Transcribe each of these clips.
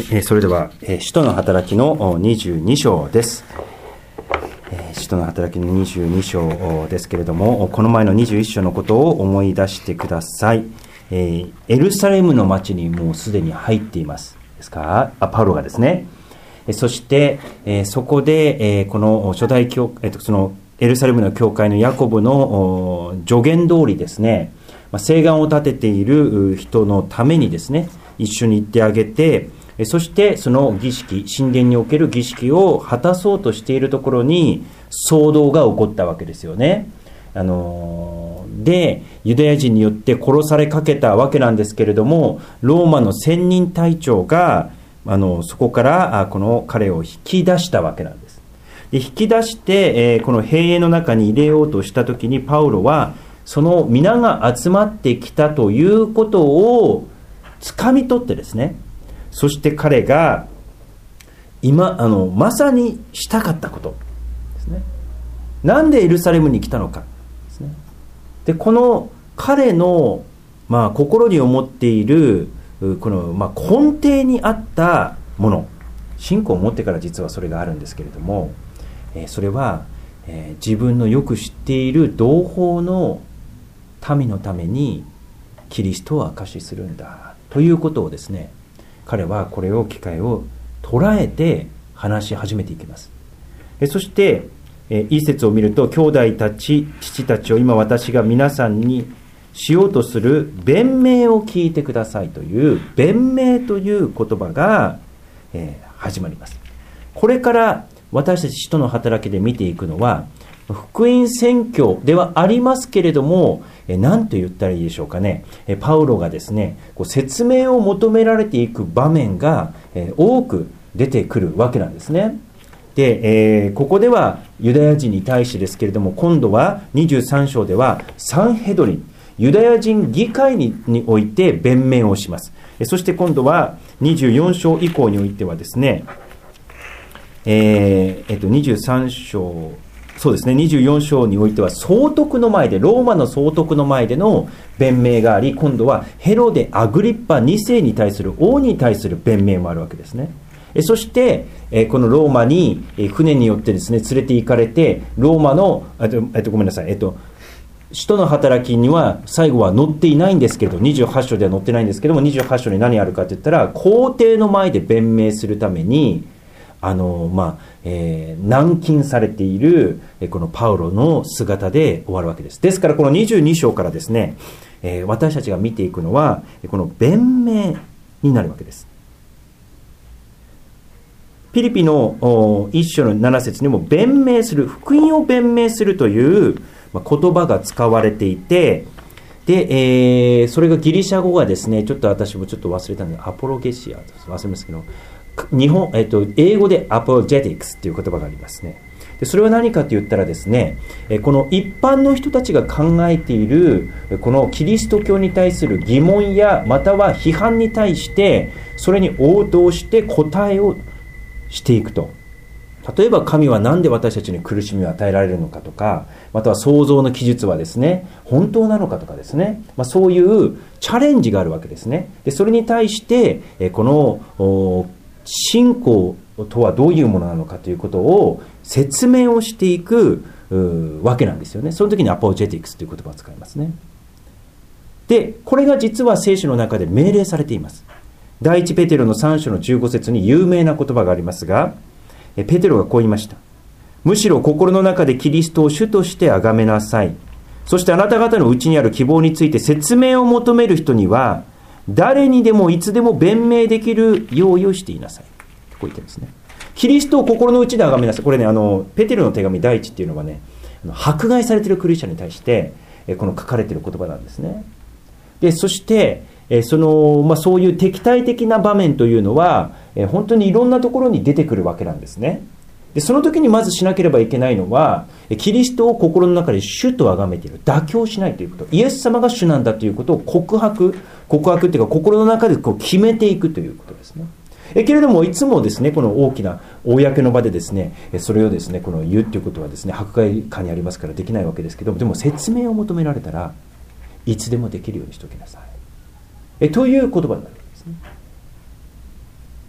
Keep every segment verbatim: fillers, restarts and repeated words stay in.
えー、それでは、えー、使徒の働きのにじゅうに章です、えー、使徒の働きのにじゅうに章ですけれども、この前のにじゅういち章のことを思い出してください。えー、エルサレムの町にもうすでに入っていますですか、あパウロがですね。えー、そして、えー、そこで、えー、この初代教、えー、とそのエルサレムの教会のヤコブの助言通りですね、まあ、聖願を立てている人のためにですね、一緒に行ってあげて、そしてその儀式、神殿における儀式を果たそうとしているところに騒動が起こったわけですよね。あのでユダヤ人によって殺されかけたわけなんですけれども、ローマの千人隊長があのそこからこの彼を引き出したわけなんです。で引き出して、えー、この兵営の中に入れようとしたときに、パウロはその皆が集まってきたということを掴み取ってですね、そして彼が今あのまさにしたかったことですね。なんでエルサレムに来たのかですね。でこの彼の、まあ、心に思っているこの、まあ、根底にあったもの、信仰を持ってから実はそれがあるんですけれども、えー、それは、えー、自分のよく知っている同胞の民のためにキリストを証しするんだということをですね、彼はこれを機会を捉えて話し始めていきます。えそしてえいい節を見ると、兄弟たち父たちを今私が皆さんにしようとする弁明を聞いてくださいという弁明という言葉が、えー、始まります。これから私たち使徒の働きで見ていくのは、福音宣教ではありますけれども、え何と言ったらいいでしょうかね、えパウロがですね、こう説明を求められていく場面が、え多く出てくるわけなんですね。で、えー、ここではユダヤ人に対してですけれども、今度はにじゅうさん章ではサンヘドリン、ユダヤ人議会 に, において弁明をします。そして今度はにじゅうよん章以降においてはですね、えーえっと、にじゅうさん章、そうですね、にじゅうよん章においては総督の前で、ローマの総督の前での弁明があり、今度はヘロデ・アグリッパに世に対する、王に対する弁明もあるわけですね。そしてこのローマに船によってですね連れて行かれて、ローマのえっとごめんなさいえっと使徒の働きには最後は載っていないんですけれど、にじゅうはち章では載ってないんですけども、にじゅうはち章に何あるかといったら、皇帝の前で弁明するためにあの、まあえー、軟禁されているこのパウロの姿で終わるわけです。ですからこのにじゅうに章からですね、えー、私たちが見ていくのはこの弁明になるわけです。ピリピの一章のなな節にも弁明する、福音を弁明するという言葉が使われていて、で、えー、それがギリシャ語がですね、ちょっと私もちょっと忘れたんで、アポロゲシア忘れますけど、日本、えっと、英語でアポロジェティクスという言葉がありますね。でそれは何かと言ったらですね、この一般の人たちが考えているこのキリスト教に対する疑問やまたは批判に対してそれに応答して答えをしていくと。例えば神は何で私たちに苦しみを与えられるのかとか、または創造の記述はですね本当なのかとかですね、まあ、そういうチャレンジがあるわけですね。でそれに対してこの信仰とはどういうものなのかということを説明をしていくわけなんですよね。その時にアポロジェティクスという言葉を使いますね。でこれが実は聖書の中で命令されています。第一ペテロのさん章のじゅうご節に有名な言葉がありますが、ペテロがこう言いました。むしろ心の中でキリストを主として崇めなさい。そしてあなた方のうちにある希望について説明を求める人には誰にでもいつでも弁明できる用意をしていなさい。こう言ってるんですね。キリストを心の内で崇めなさい。これね、あのペテロの手紙第一っていうのはね、迫害されているクリスチャンに対してこの書かれている言葉なんですね。でそしてその、まあ、そういう敵対的な場面というのは本当にいろんなところに出てくるわけなんですね。でその時にまずしなければいけないのは、キリストを心の中で主と崇めている、妥協しないということ、イエス様が主なんだということを告白告白っていうか心の中でこう決めていくということですね。えけれどもいつもですね、この大きな公の場でですねそれをですねこの言うということはですね迫害下にありますからできないわけですけども、でも説明を求められたらいつでもできるようにしておきなさいえという言葉になるんですね。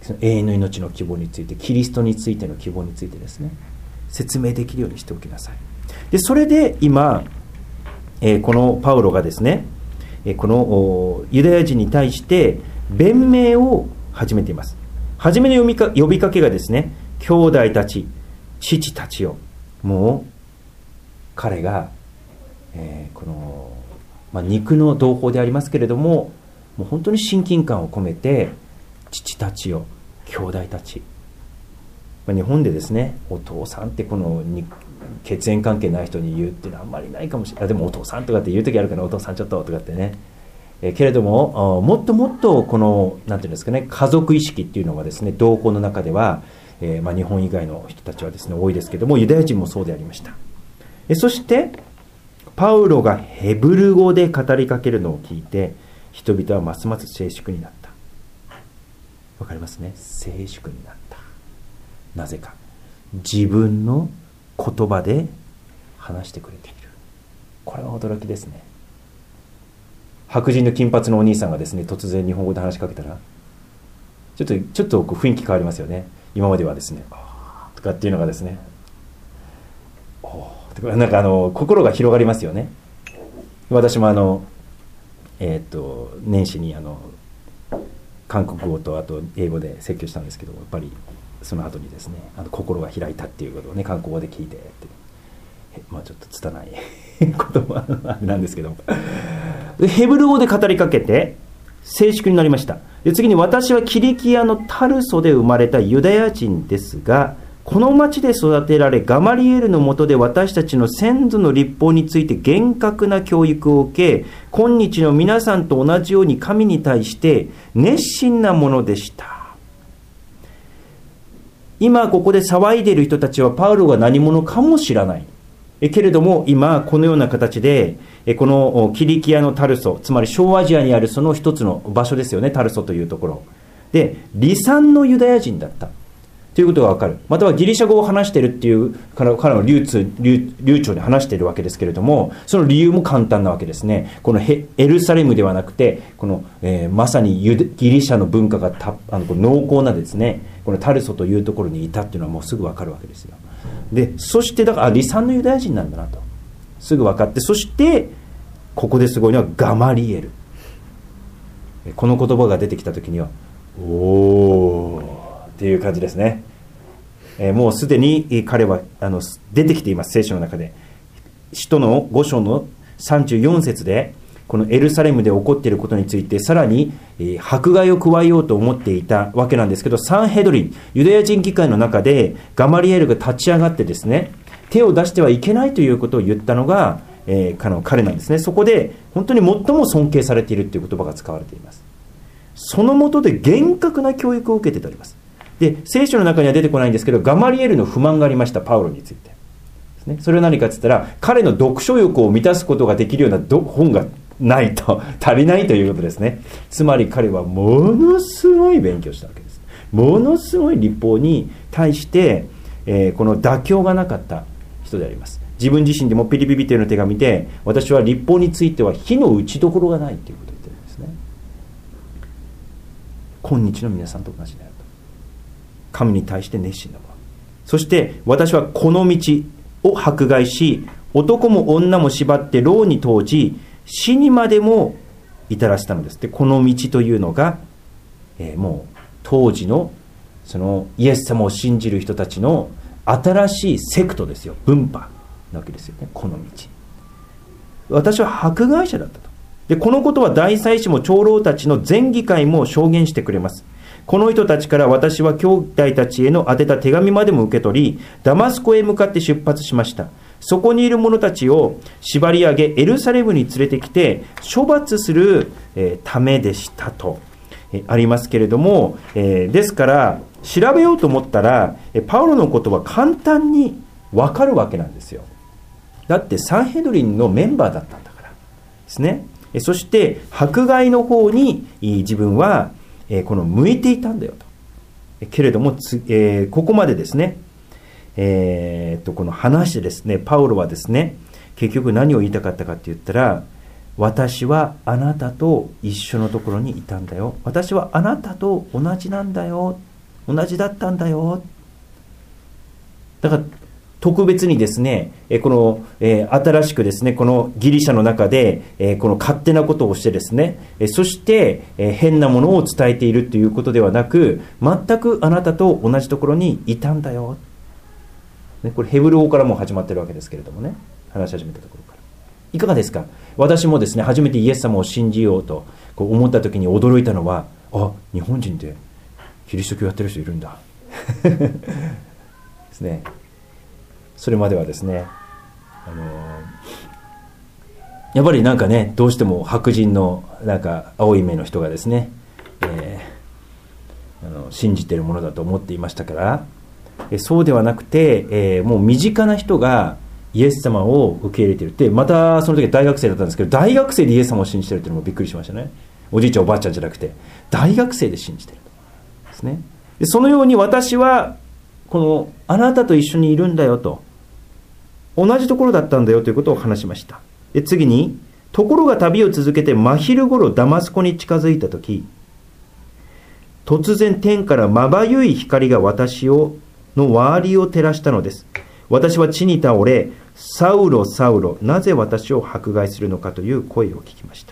その永遠の命の希望について、キリストについての希望についてですね、説明できるようにしておきなさい。でそれで今、えー、このパウロがですね、えー、このユダヤ人に対して弁明を始めています。初めの呼びか、呼びかけがですね、兄弟たち、父たちよ、もう彼が、えー、この、まあ、肉の同胞でありますけれども、もう本当に親近感を込めて、父たちよ、兄弟たち、まあ、日本でですね、お父さんってこの血縁関係ない人に言うっていうのはあんまりないかもしれない。でもお父さんとかって言う時あるから、お父さんちょっととかってね、えー、けれどももっともっとこのなんていうんですかね、家族意識っていうのがですね、同胞の中では、えーまあ、日本以外の人たちはですね多いですけども、ユダヤ人もそうでありました。えそしてパウロがヘブル語で語りかけるのを聞いて、人々はますます静粛になった。わかりますね、静粛になった。なぜか、自分の言葉で話してくれている。これは驚きですね。白人の金髪のお兄さんがですね、突然日本語で話しかけたら、ちょっとちょっとこう雰囲気変わりますよね。今まではですね、とかっていうのがですね、おとかなんかあの心が広がりますよね。私もあのえっと年始にあの韓国語とあと英語で説教したんですけど、やっぱりその後にですね、あの心が開いたっていうことをね、韓国語で聞いてって、まあちょっと拙い言葉なんですけども、でヘブル語で語りかけて静粛になりました。で次に、私はキリキアのタルソで生まれたユダヤ人ですが、この町で育てられ、ガマリエルの下で私たちの先祖の律法について厳格な教育を受け、今日の皆さんと同じように神に対して熱心なものでした。今ここで騒いでいる人たちはパウロが何者かも知らない。えけれども今このような形で、えこのキリキアのタルソ、つまり小アジアにあるその一つの場所ですよね、タルソというところで離散のユダヤ人だったということが分かる。またはギリシャ語を話しているっていう彼の流通、流、流暢に話しているわけですけれども、その理由も簡単なわけですね。このエルサレムではなくて、この、えー、まさにユギリシャの文化がたあの濃厚なですね、このタルソというところにいたっていうのはもうすぐ分かるわけですよ。でそしてだから離散のユダヤ人なんだなとすぐ分かって、そしてここですごいのはガマリエル。この言葉が出てきた時にはおーっていう感じですね。えー、もうすでに彼はあの出てきています、聖書の中で。使徒のご章のさんじゅうよん節でこのエルサレムで起こっていることについてさらに、えー、迫害を加えようと思っていたわけなんですけど、サンヘドリン、ユダヤ人議会の中でガマリエルが立ち上がってですね、手を出してはいけないということを言ったのが、えー、彼なんですね。そこで本当に最も尊敬されているという言葉が使われています。その下で厳格な教育を受けております。で聖書の中には出てこないんですけど、ガマリエルの不満がありました、パウロについてですね。それは何かと言ったら、彼の読書欲を満たすことができるような本がないと足りないということですね。つまり彼はものすごい勉強したわけです。ものすごい律法に対して、えー、この妥協がなかった人であります。自分自身でもピリピリテの手紙で、私は律法については火の打ちどころがないということを言ってるんですね。今日の皆さんと同じであると。神に対して熱心なもの。そして私はこの道を迫害し、男も女も縛って牢に投じ、死にまでも至らせたのです。でこの道というのが、えー、もう当時のそのイエス様を信じる人たちの新しいセクトですよ、分派なわけですよね。この道、私は迫害者だったと。でこのことは大祭司も長老たちの全議会も証言してくれます。この人たちから私は兄弟たちへの宛てた手紙までも受け取り、ダマスコへ向かって出発しました。そこにいる者たちを縛り上げ、エルサレムに連れてきて処罰する、えー、ためでしたと、えー、ありますけれども、えー、ですから調べようと思ったら、えー、パウロのことは簡単に分かるわけなんですよ。だってサンヘドリンのメンバーだったんだからですね。えー、そして迫害の方に自分はえー、この向いていたんだよと。えけれどもつ、えー、ここまでですね、えー、っとこの話でですね、パウロはですね、結局何を言いたかったかって言ったら、私はあなたと一緒のところにいたんだよ、私はあなたと同じなんだよ同じだったんだよ。だから特別にですね、この、えー、新しくですね、このギリシャの中で、えー、この勝手なことをしてですね、そして、えー、変なものを伝えているということではなく、全くあなたと同じところにいたんだよ。ね、これヘブル語からも始まってるわけですけれどもね、話し始めたところから。いかがですか？私もですね、初めてイエス様を信じようとこう思った時に驚いたのは、あ、日本人でキリスト教やってる人いるんだですね。それまではですね、あのー、やっぱりなんかね、どうしても白人のなんか青い目の人がですね、えー、あの信じているものだと思っていましたから、えそうではなくて、えー、もう身近な人がイエス様を受け入れているって、またその時大学生だったんですけど、大学生でイエス様を信じているっていうのもびっくりしましたね。おじいちゃんおばあちゃんじゃなくて大学生で信じているですね。でそのように私はこのあなたと一緒にいるんだよと、同じところだったんだよということを話しました。で次に、ところが旅を続けて真昼頃ダマスコに近づいたとき、突然天からまばゆい光が私をの周りを照らしたのです。私は地に倒れ、サウロサウロ、なぜ私を迫害するのかという声を聞きました。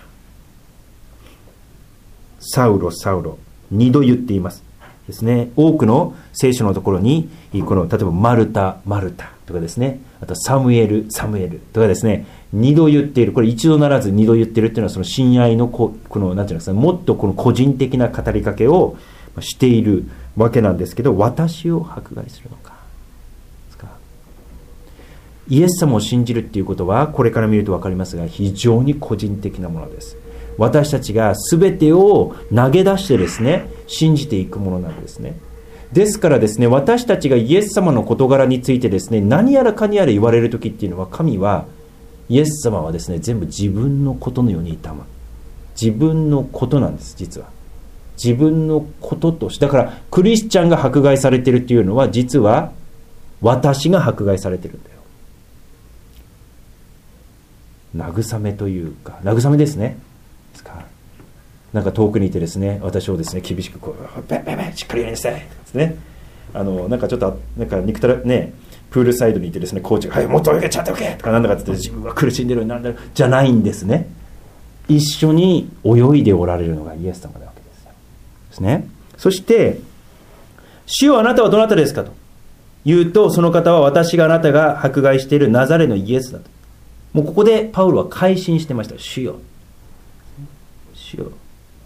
サウロサウロ、二度言っていますですね。多くの聖書のところに、この例えばマルタマルタとかですね、あとサムエルサムエルとかですね、二度言っている。これ一度ならず二度言っているっていうのは、その親愛のここのなんていうんですか、もっとこの個人的な語りかけをしているわけなんですけど、私を迫害するのかですか。イエス様を信じるっていうことは、これから見ると分かりますが、非常に個人的なものです。私たちが全てを投げ出してですね、信じていくものなんですね。ですからですね、私たちがイエス様の事柄についてですね、何やらかにやら言われるときっていうのは、神はイエス様はですね、全部自分のことのように痛む。自分のことなんです。実は自分のこととして、だからクリスチャンが迫害されているっていうのは、実は私が迫害されてるんだよ。慰めというか、慰めですね。なんか遠くにいてですね、私をですね、厳しくこう、ベンベンベン、しっかりやりなさいですね。あの、なんかちょっと、なんか憎たらね、プールサイドにいてですね、コーチが、はい、もっと泳げ、ちゃんと泳げとかなんだかって言って、自分は苦しんでる、なんだろう、じゃないんですね。一緒に泳いでおられるのがイエス様なわけですよ。ですね。そして、主よあなたはどなたですかと言うと、その方は私があなたが迫害しているナザレのイエスだと。もうここでパウロは改心してました。主よ。主よ。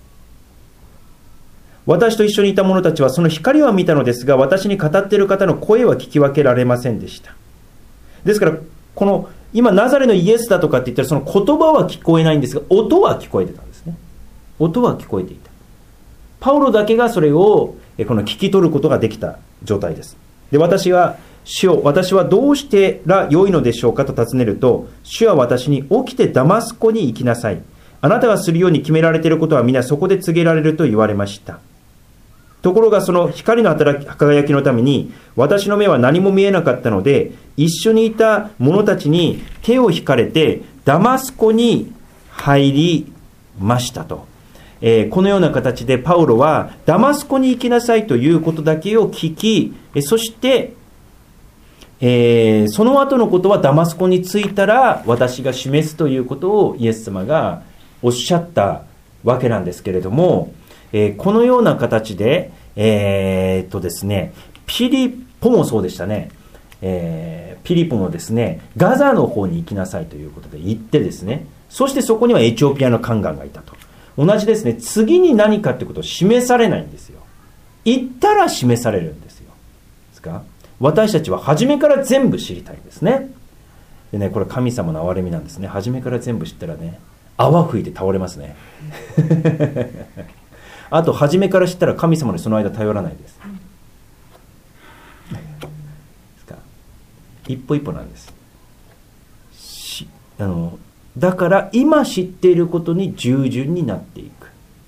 私と一緒にいた者たちはその光は見たのですが、私に語っている方の声は聞き分けられませんでした。ですから、この今ナザレのイエスだとかって言ったら、その言葉は聞こえないんですが、音は聞こえてたんですね。音は聞こえていた。パウロだけがそれをこの聞き取ることができた状態です。で、私は主よ、私はどうしてら良いのでしょうかと尋ねると、主は私に起きてダマスコに行きなさい。あなたがするように決められていることは皆そこで告げられると言われました。ところがその光の働き輝きのために私の目は何も見えなかったので、一緒にいた者たちに手を引かれてダマスコに入りましたと、えー、このような形でパウロはダマスコに行きなさいということだけを聞き、そして、えー、その後のことはダマスコに着いたら私が示すということをイエス様がおっしゃったわけなんですけれども、えー、このような形で、えー、っとですね、ピリポもそうでしたね、えー、ピリポもですね、ガザの方に行きなさいということで行ってですね、そしてそこにはエチオピアの宦官がいたと。同じですね、次に何かということを示されないんですよ。行ったら示されるんですよ。ですか？私たちは初めから全部知りたいんですね。でね、これ神様の憐れみなんですね。初めから全部知ったらね、泡吹いて倒れますね。あと初めから知ったら神様にその間頼らないです。ですか？一歩一歩なんです。しあのだから今知っていることに従順になっていく。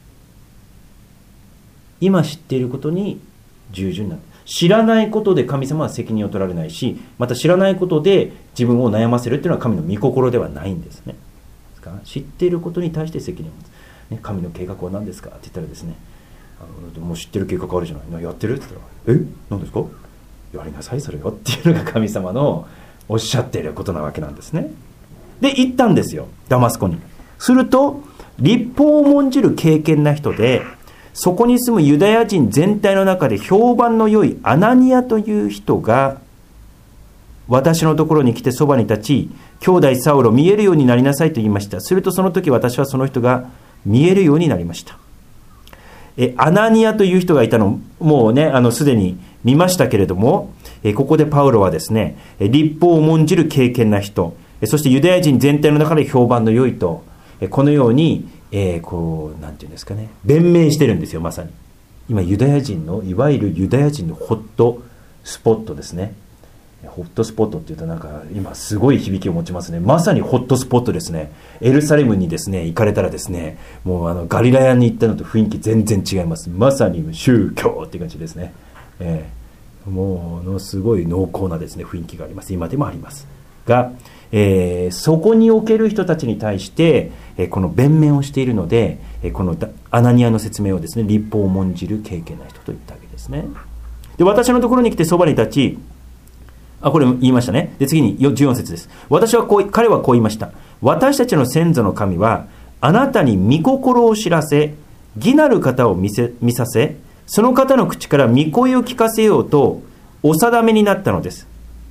今知っていることに従順になっていく。知らないことで神様は責任を取られないし、また知らないことで自分を悩ませるというのは神の御心ではないんですね。ですか？知っていることに対して責任を持つ。ね、神の計画は何ですかって言ったらですね、 あのもう知ってる計画あるじゃない、やってるって言ったら、え何ですか、やりなさいそれよっていうのが神様のおっしゃっていることなわけなんですね。で行ったんですよ、ダマスコに。すると律法を重んじる敬虔な人で、そこに住むユダヤ人全体の中で評判の良いアナニアという人が私のところに来てそばに立ち、兄弟サウロ見えるようになりなさいと言いました。するとその時私はその人が見えるようになりました。えアナニアという人がいたのもうね、あのすでに見ましたけれども、えここでパウロはですね、律法を重んじる敬虔な人、そしてユダヤ人全体の中で評判の良いと、このように、えー、こうなんていうんですかね、弁明してるんですよ。まさに今ユダヤ人のいわゆるユダヤ人のホットスポットですね。ホットスポットっていうとなんか今すごい響きを持ちますね。まさにホットスポットですね。エルサレムにですね行かれたらですね、もうあのガリラヤに行ったのと雰囲気全然違います。まさに宗教っていう感じですね。えー、ものすごい濃厚なですね雰囲気があります。今でもありますが、えー、そこにおける人たちに対して、えー、この弁明をしているので、えー、このアナニアの説明をですね、律法を重んじる敬虔な人と言ったわけですね。で私のところに来てそばに立ち、あ、これ言いましたね。で、次にじゅうよん節です。私はこう、彼はこう言いました。私たちの先祖の神は、あなたに御心を知らせ、義なる方を見せ、見させ、その方の口から御声を聞かせようと、お定めになったのです。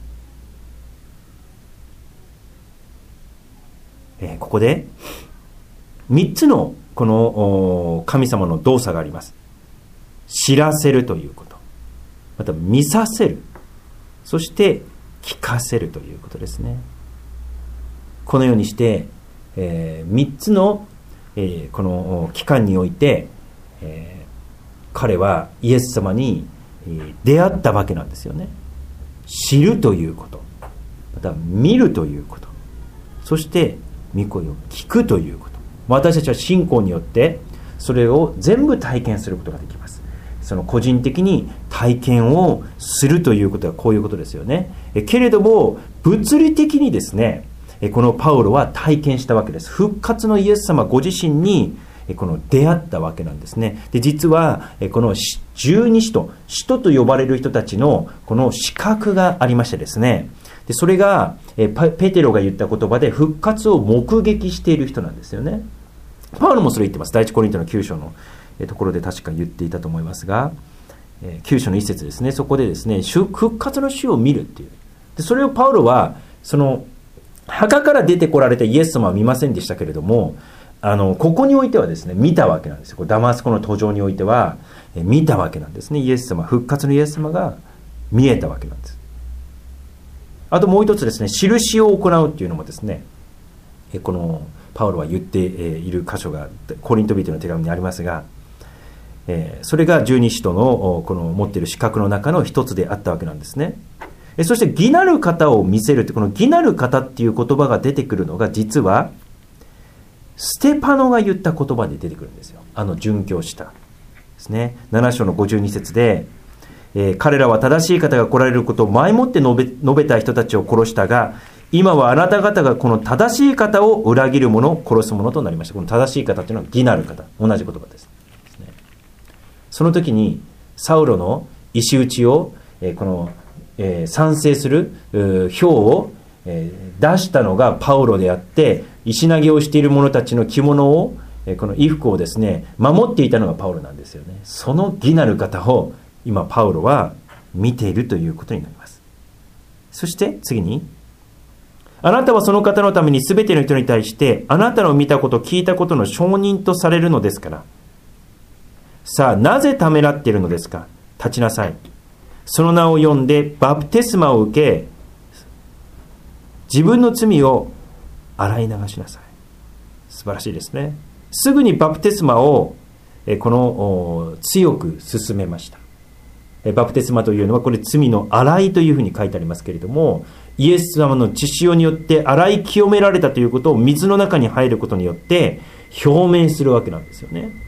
えー、ここで、三つの、この、神様の動作があります。知らせるということ。また、見させる。そして聞かせるということですね。このようにして、えー、みっつの、えー、この期間において、えー、彼はイエス様に、えー、出会ったわけなんですよね。知るということ、また見るということ、そして御声を聞くということ。私たちは信仰によってそれを全部体験することができます。その個人的に体験をするということはこういうことですよね。えけれども物理的にですね、このパウロは体験したわけです。復活のイエス様ご自身にこの出会ったわけなんですね。で実はこの十二使徒、使徒と呼ばれる人たちのこの資格がありましてですね、でそれがペテロが言った言葉で復活を目撃している人なんですよね。パウロもそれ言ってます。第一コリントのきゅう章のところで確か言っていたと思いますが、きゅう章の一節ですね。そこでですね、復活の主を見るっていう。でそれをパウロはその墓から出てこられたイエス様は見ませんでしたけれども、あのここにおいてはですね見たわけなんですよ。ダマスコの途上においては見たわけなんですね。イエス様、復活のイエス様が見えたわけなんです。あともう一つですね、印を行うっていうのもですね、このパウロは言っている箇所がコリント人の手紙にありますが、それが十二使徒のこの持っている資格の中の一つであったわけなんですね。そして義なる方を見せるって、この義なる方っていう言葉が出てくるのが実はステパノが言った言葉で出てくるんですよ。あの殉教したですね、なな章のごじゅうに節で、えー、彼らは正しい方が来られることを前もって述べ、述べた人たちを殺したが、今はあなた方がこの正しい方を裏切る者を殺す者となりました。この正しい方というのは義なる方、同じ言葉です。その時にサウロの石打ちを、えー、この、えー、賛成する票を、えー、出したのがパウロであって、石投げをしている者たちの着物を、えー、この衣服をですね守っていたのがパウロなんですよね。その義なる方を今パウロは見ているということになります。そして次に、あなたはその方のために全ての人に対してあなたの見たこと聞いたことの証人とされるのですから、さあなぜためらっているのですか。立ちなさい。その名を呼んでバプテスマを受け、自分の罪を洗い流しなさい。素晴らしいですね。すぐにバプテスマをこの強く進めました。バプテスマというのはこれ罪の洗いというふうに書いてありますけれども、イエス様の血潮によって洗い清められたということを水の中に入ることによって表明するわけなんですよね。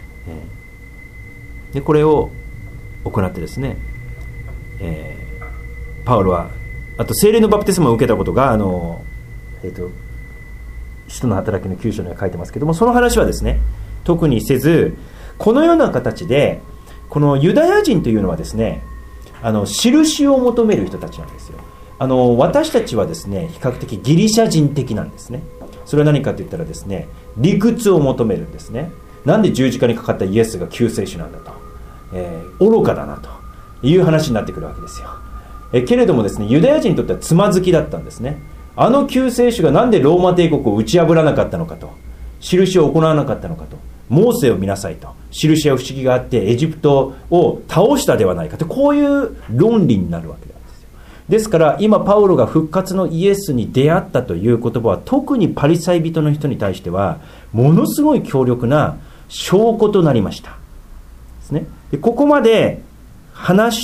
でこれを行ってですね、えー、パウロはあと聖霊のバプテスマを受けたことがあの、えーと、使徒の働きのきゅう章には書いてますけども、その話はですね特にせず、 このような形でこのユダヤ人というのはですね、あの印を求める人たちなんですよ。あの私たちはですね、比較的ギリシャ人的なんですね。それは何かと言ったらですね、理屈を求めるんですね。なんで十字架にかかったイエスが救世主なんだと、えー、愚かだなという話になってくるわけですよ。えけれどもですね、ユダヤ人にとってはつまずきだったんですね。あの救世主がなんでローマ帝国を打ち破らなかったのかと、印を行わなかったのかと、モーセを見なさいと、印や不思議があってエジプトを倒したではないかと、こういう論理になるわけなんですよ。ですから今パウロが復活のイエスに出会ったという言葉は、特にパリサイ人の人に対してはものすごい強力な証拠となりましたですね。でここまで話して、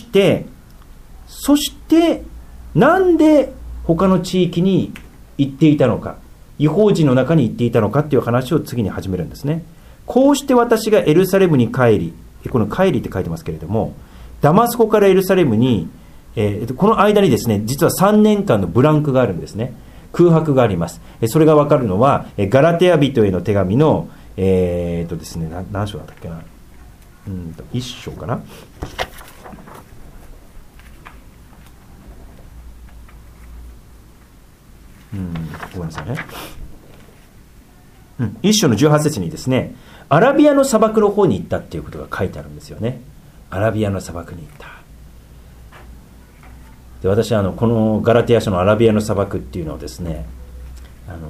そしてなんで他の地域に行っていたのか、異邦人の中に行っていたのかっていう話を次に始めるんですね。こうして私がエルサレムに帰り、この帰りって書いてますけれども、ダマスコからエルサレムに、えー、この間にですね、実はさんねんかんのブランクがあるんですね。空白があります。それが分かるのはガラテヤ人への手紙のえー、っとですね、何章だったっけな、うんといっ章かな。うんごめんなさいね。うん、いっ章のじゅうはち節にですね、アラビアの砂漠の方に行ったっていうことが書いてあるんですよね。アラビアの砂漠に行った。で私はあのこのガラテヤ書のアラビアの砂漠っていうのをですね、あの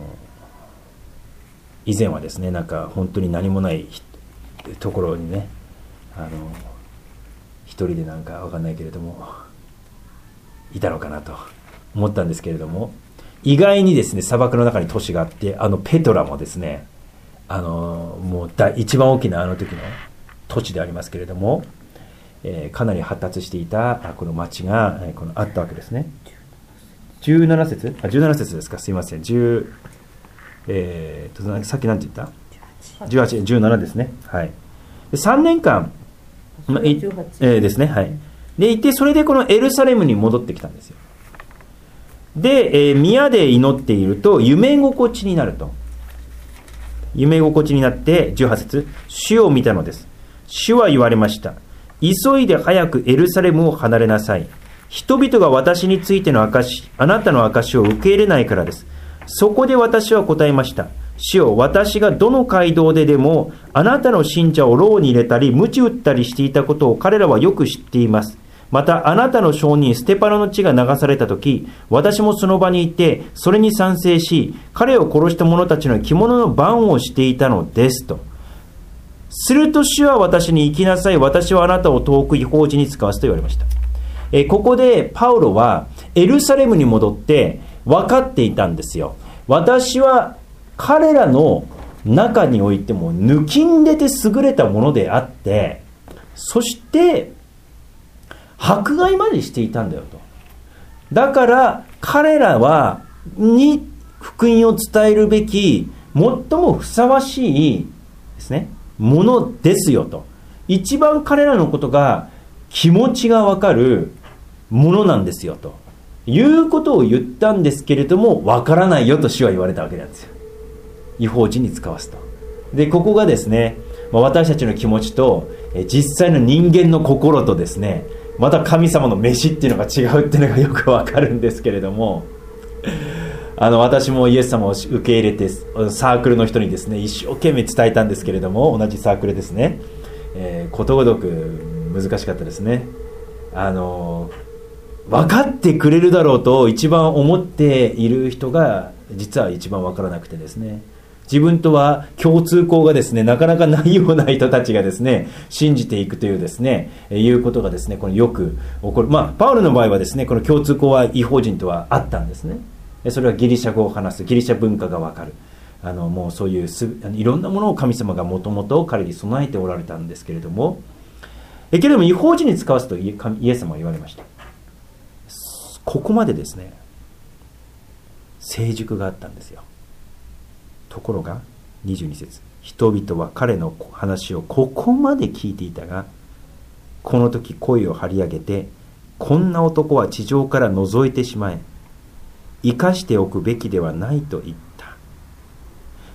以前はですね、なんか本当に何もないところにね、あの一人でなんかわかんないけれどもいたのかなと思ったんですけれども、意外にですね、砂漠の中に都市があって、あのペトラもですね、あのもうだ一番大きなあの時の土地でありますけれども、えー、かなり発達していたこの町が、えー、このあったわけですね。じゅうなな節、あじゅうなな節ですか、すいません。じゅうえー、とさっき何て言った？じゅうはち、じゅうななですね。はい。でさんねんかん、まあえー、ですね。はい。でいて、それでこのエルサレムに戻ってきたんですよ。で、えー、宮で祈っていると夢心地になると。夢心地になってじゅうはち節、主を見たのです。主は言われました。急いで早くエルサレムを離れなさい。人々が私についての証、あなたの証を受け入れないからです。そこで私は答えました。主よ、私がどの街道ででもあなたの信者を牢に入れたり鞭打ったりしていたことを彼らはよく知っています。またあなたの証人ステパノの血が流されたとき、私もその場にいてそれに賛成し、彼を殺した者たちの着物の番をしていたのですと。すると主は私に、行きなさい、私はあなたを遠く異邦人に使わすと言われました。えここでパウロはエルサレムに戻って分かっていたんですよ。私は彼らの中においても抜きんでて優れたものであって、そして迫害までしていたんだよと。だから彼らはに福音を伝えるべき最もふさわしいですね、ものですよと。一番彼らのことが気持ちがわかるものなんですよということを言ったんですけれども、わからないよと主は言われたわけなんですよ。異邦人に使わすと。でここがですね、私たちの気持ちと実際の人間の心とですね、また神様の飯っていうのが違うっていうのがよくわかるんですけれども、あの私もイエス様を受け入れてサークルの人にですね、一生懸命伝えたんですけれども、同じサークルですね、えー、ことごとく難しかったですね。あの分かってくれるだろうと一番思っている人が実は一番分からなくてですね、自分とは共通項がですねなかなかないような人たちがですね信じていくというですね、えいうことがですね、このよく起こる。まあパウロの場合はですね、この共通項は異邦人とはあったんですね。それはギリシャ語を話す、ギリシャ文化が分かる、あのもうそういうすいろんなものを神様がもともと彼に備えておられたんですけれども、えけれども異邦人に使わすとイエス様は言われました。ここまでですね成熟があったんですよ。ところがにじゅうに節、人々は彼の話をここまで聞いていたが、この時声を張り上げて、こんな男は地上から除いてしまえ、生かしておくべきではないと言った。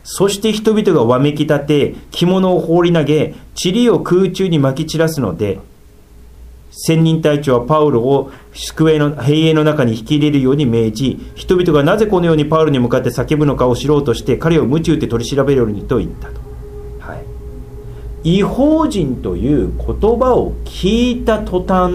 そして人々がわめき立て、着物を放り投げ、塵を空中に撒き散らすので、千人隊長はパウロを宿営の兵営の中に引き入れるように命じ、人々がなぜこのようにパウロに向かって叫ぶのかを知ろうとして、彼を鞭打って取り調べるようにと言ったと。はい、異邦人という言葉を聞いた途端、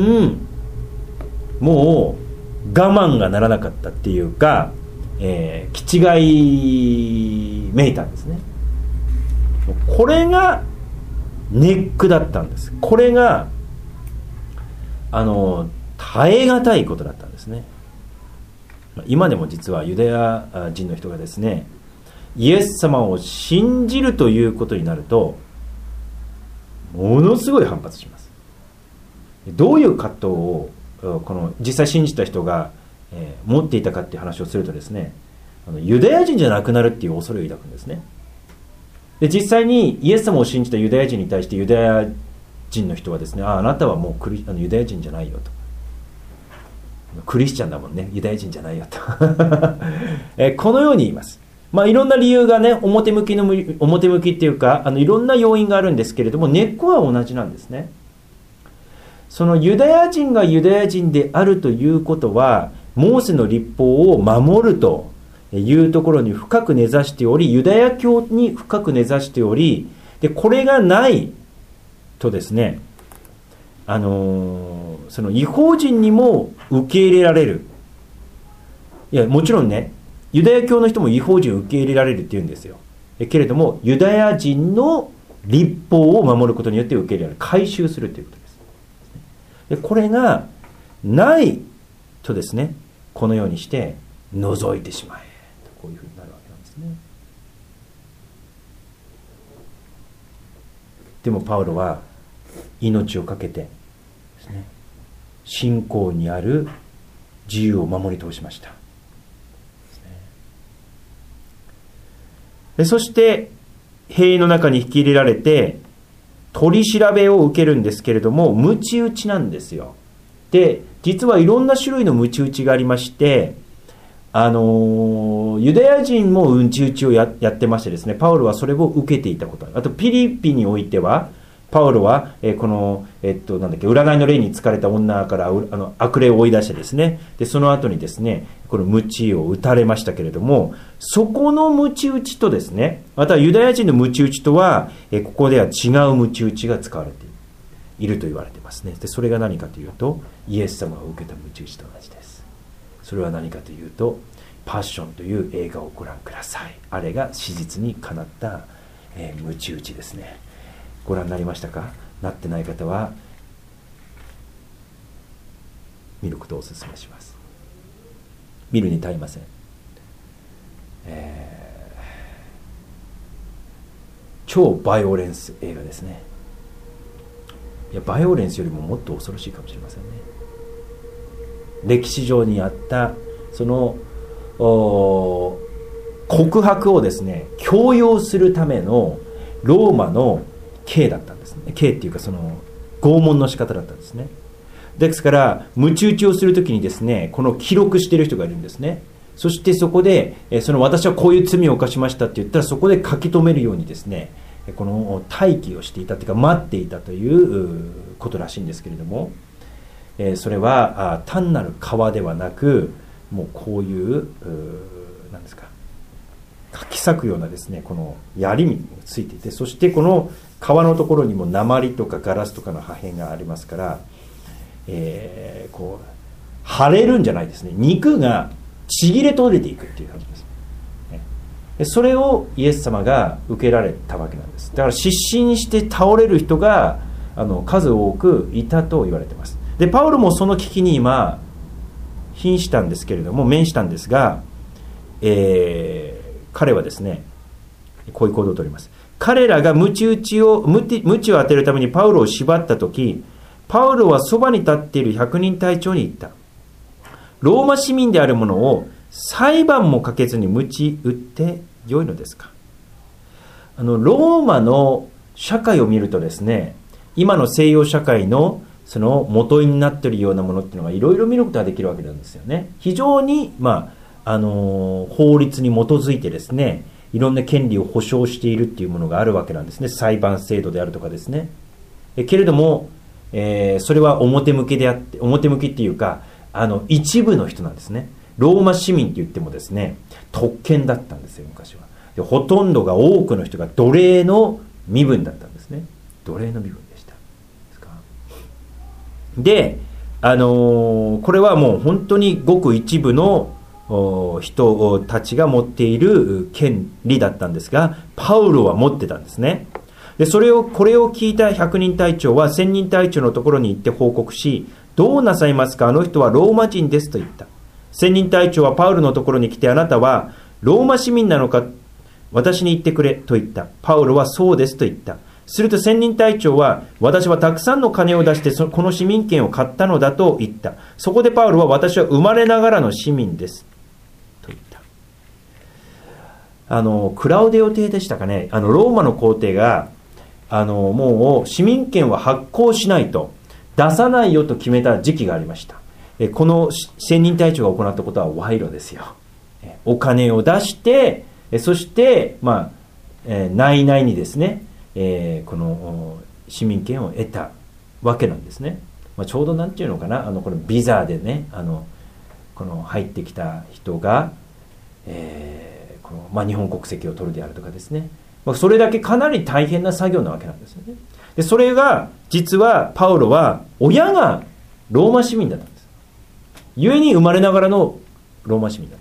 もう我慢がならなかったっていうか、えー、気違いめいたんですね。これがネックだったんです。これがあの耐え難いことだったんですね。今でも実はユダヤ人の人がですね、イエス様を信じるということになるとものすごい反発します。どういう葛藤をこの実際信じた人が、えー、持っていたかっていう話をするとですね、あのユダヤ人じゃなくなるっていう恐れを抱くんですね。で実際にイエス様を信じたユダヤ人に対してユダヤ人の人はですね、ああ、あなたはもうクリあのユダヤ人じゃないよと、クリスチャンだもんね、ユダヤ人じゃないよと、えー、このように言います。まあいろんな理由がね、表向きの表向きっていうか、あのいろんな要因があるんですけれども、根っこは同じなんですね。そのユダヤ人がユダヤ人であるということは、モーセの律法を守るというところに深く根ざしており、ユダヤ教に深く根ざしており、でこれがないとですね、あのー、その異邦人にも受け入れられる。いやもちろんね、ユダヤ教の人も異邦人を受け入れられるって言うんですよ。けれどもユダヤ人の律法を守ることによって受け入れられる、回収するということです。でこれがないとですね、このようにして除いてしまえと、こういうふうになるわけなんですね。でもパウロは命を懸けてですね、信仰にある自由を守り通しました。でそして兵営の中に引き入れられて取り調べを受けるんですけれども、鞭打ちなんですよ。で実はいろんな種類の鞭打ちがありまして、あのユダヤ人も鞭打ちを や, やってましてですね、パウロはそれを受けていたこと。あとピリピにおいてはパウロは、えー、この、えっと、なんだっけ、占いの霊に疲れた女からあの悪霊を追い出してですね、でその後にですね、この鞭を打たれましたけれども、そこの鞭打ちとですね、またユダヤ人の鞭打ちとは、えー、ここでは違う鞭打ちが使われていると言われていますね。でそれが何かというと、イエス様が受けた鞭打ちと同じです。それは何かというと、パッションという映画をご覧ください。あれが史実にかなった、えー、鞭打ちですね。ご覧になりましたか？なってない方は見ることをお勧めします。見るに足りません。えー、超バイオレンス映画ですね。いやバイオレンスよりももっと恐ろしいかもしれませんね。歴史上にあったその告白をですね強要するためのローマの刑だったんですね。刑っていうかその拷問の仕方だったんですね。ですから鞭打ちをするときにですね、この記録している人がいるんですね。そしてそこでその私はこういう罪を犯しましたって言ったら、そこで書き留めるようにですね、この待機をしていたというか待っていたということらしいんですけれども、それは単なる皮ではなく、もうこういう何ですか、書き裂くようなですね、この槍についていて、そしてこの皮のところにも鉛とかガラスとかの破片がありますから、えー、こう腫れるんじゃないですね、肉がちぎれ取れていくっていう感じです、ね、でそれをイエス様が受けられたわけなんです。だから失神して倒れる人があの数多くいたと言われています。でパウロもその危機に今瀕したんですけれども、面したんですが、えー、彼はですねこういう行動をとります。彼らが鞭打ちを鞭を当てるためにパウロを縛ったとき、パウロはそばに立っている百人隊長に言った。ローマ市民である者を裁判もかけずに鞭打ってよいのですか。あのローマの社会を見るとですね、今の西洋社会のその元になっているようなものっていうのがいろいろ見ることができるわけなんですよね。非常に、まああのー、法律に基づいてですね、 いろんな権利を保障しているっていうものがあるわけなんですね。裁判制度であるとかですね。えけれども、えー、それは表向きであって、表向きっていうか、あの一部の人なんですね。ローマ市民って言ってもですね、特権だったんですよ、昔は。で、ほとんどが、多くの人が奴隷の身分だったんですね。奴隷の身分でした。ですか。で、あのー、これはもう本当にごく一部の人たちが持っている権利だったんですが、パウロは持ってたんですね。で、それを、これを聞いた百人隊長は千人隊長のところに行って報告し、どうなさいますか、あの人はローマ人ですと言った。千人隊長はパウロのところに来て、あなたはローマ市民なのか、私に言ってくれと言った。パウロはそうですと言った。すると千人隊長は、私はたくさんの金を出してそこの市民権を買ったのだと言った。そこでパウロは、私は生まれながらの市民ですと言った。あのクラウデオ帝でしたかね、あのローマの皇帝があのもう市民権は発行しないと、出さないよと決めた時期がありました。えこの千人隊長が行ったことは賄賂ですよ。お金を出して、そしてまあ、えー、内々にですね、えー、この市民権を得たわけなんですね。まあ、ちょうどなんていうのかな、あのこのビザでね、あのこの入ってきた人が、えーこのまあ、日本国籍を取るであるとかですね、まあ、それだけかなり大変な作業なわけなんですよね。でそれが実はパウロは親がローマ市民だったんです。故に生まれながらのローマ市民だった。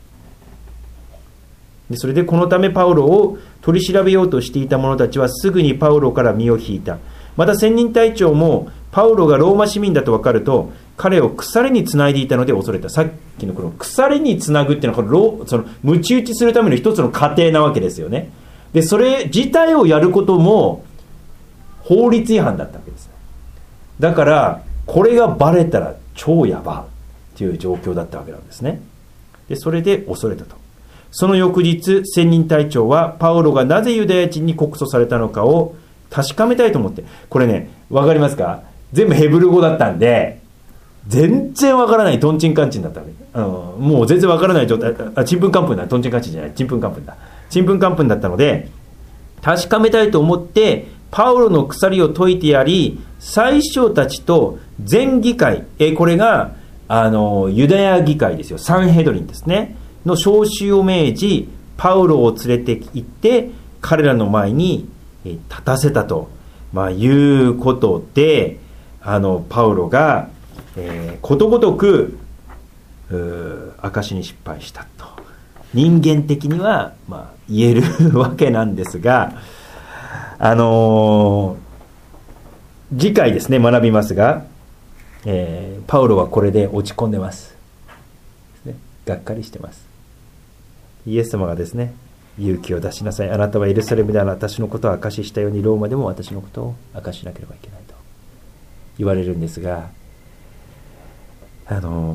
でそれでこのためパウロを取り調べようとしていた者たちはすぐにパウロから身を引いた。また千人隊長もパウロがローマ市民だと分かると、彼を鎖につないでいたので恐れた。さっきのこの鎖につなぐっていうのはこのその鞭打ちするための一つの過程なわけですよね。でそれ自体をやることも法律違反だったわけです。だからこれがバレたら超やばっていう状況だったわけなんですね。でそれで恐れたと。その翌日、千人隊長はパウロがなぜユダヤ人に告訴されたのかを確かめたいと思って、これね、わかりますか？全部ヘブル語だったんで、全然わからないトンチンカンチンだったわけ。あのもう全然わからない状態、あ、ちんぷんかんぷんだ、トンチンカンチンじゃない、ちんぷんかんぷんだ。ちんぷんかんぷんだったので、確かめたいと思って、パウロの鎖を解いてやり、宰相たちと全議会、えこれがあのユダヤ議会ですよ、サンヘドリンですね。の召集を命じ、パウロを連れて行って彼らの前に立たせたと、まあ、いうことで、あのパウロが、えー、ことごとく証しに失敗したと人間的には、まあ、言えるわけなんですが、あのー、次回ですね学びますが、えー、パウロはこれで落ち込んでます、ね、がっかりしてます。イエス様がですね、勇気を出しなさい、あなたはエルサレムで私のことを証ししたようにローマでも私のことを証しなければいけないと言われるんですが、あの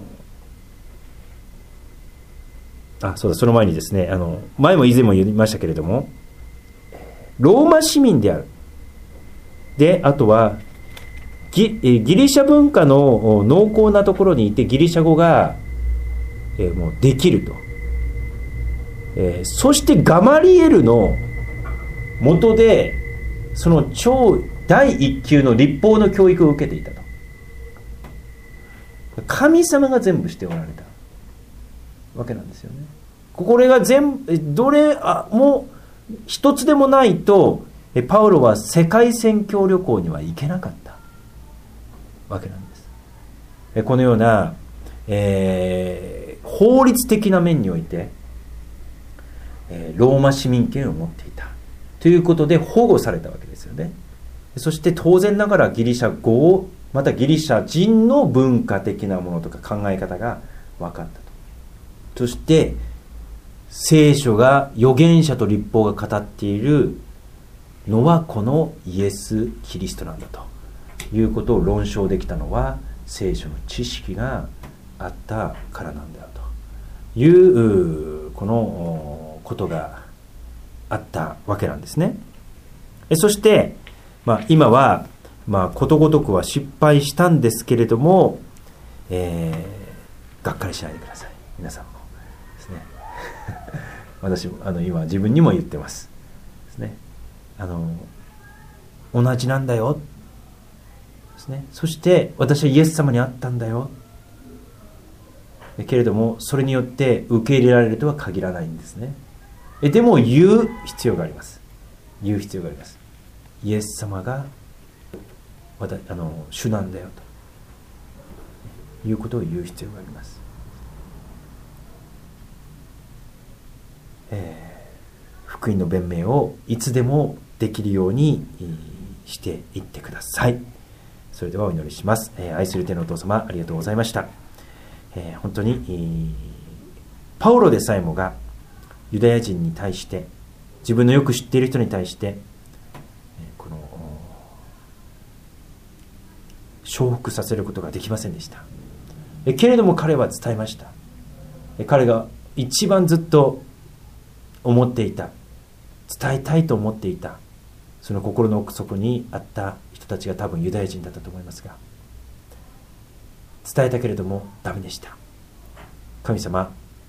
あそうだその前にですね、あの前も以前も言いましたけれども、ローマ市民である、であとは ギ, ギリシャ文化の濃厚なところにいてギリシャ語が、えー、もうできると、えー、そしてガマリエルの下でその超第一級の立法の教育を受けていたと。神様が全部しておられたわけなんですよね。これが全どれあもう一つでもないとパウロは世界宣教旅行には行けなかったわけなんです。このような、えー、法律的な面においてローマ市民権を持っていたということで保護されたわけですよね。そして当然ながらギリシャ語を、またギリシャ人の文化的なものとか考え方が分かったと。そして聖書が預言者と律法が語っているのはこのイエス・キリストなんだということを論証できたのは聖書の知識があったからなんだよというこのことがあったわけなんですね。そして、まあ、今は、まあ、ことごとくは失敗したんですけれども、えー、がっかりしないでください皆さんもですね私あの今自分にも言ってますですね。あの同じなんだよですね。そして私はイエス様に会ったんだよけれども、それによって受け入れられるとは限らないんですね。えでも言う必要があります。言う必要があります。イエス様があの主なんだよということを言う必要があります。えー、福音の弁明をいつでもできるようにしていってください。それではお祈りします。えー、愛する天のお父様、ありがとうございました。えー、本当に、えー、パウロでさえもがユダヤ人に対して、自分のよく知っている人に対して、えー、この承服させることができませんでした。えー、けれども彼は伝えました。えー、彼が一番ずっと思っていた、伝えたいと思っていた、その心の奥底にあった人たちが多分ユダヤ人だったと思いますが、伝えたけれどもダメでした。神様、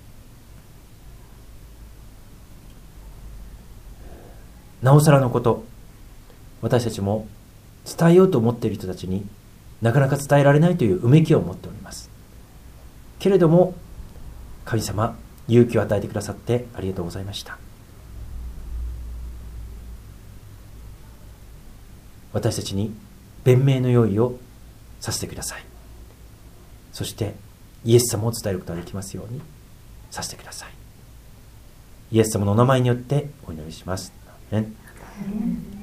なおさらのこと、私たちも伝えようと思っている人たちになかなか伝えられないといううめきを持っております。けれども神様、勇気を与えてくださってありがとうございました。私たちに弁明の用意をさせてください。そしてイエス様を伝えることができますようにさせてください。イエス様のお名前によってお祈りします。アーメン。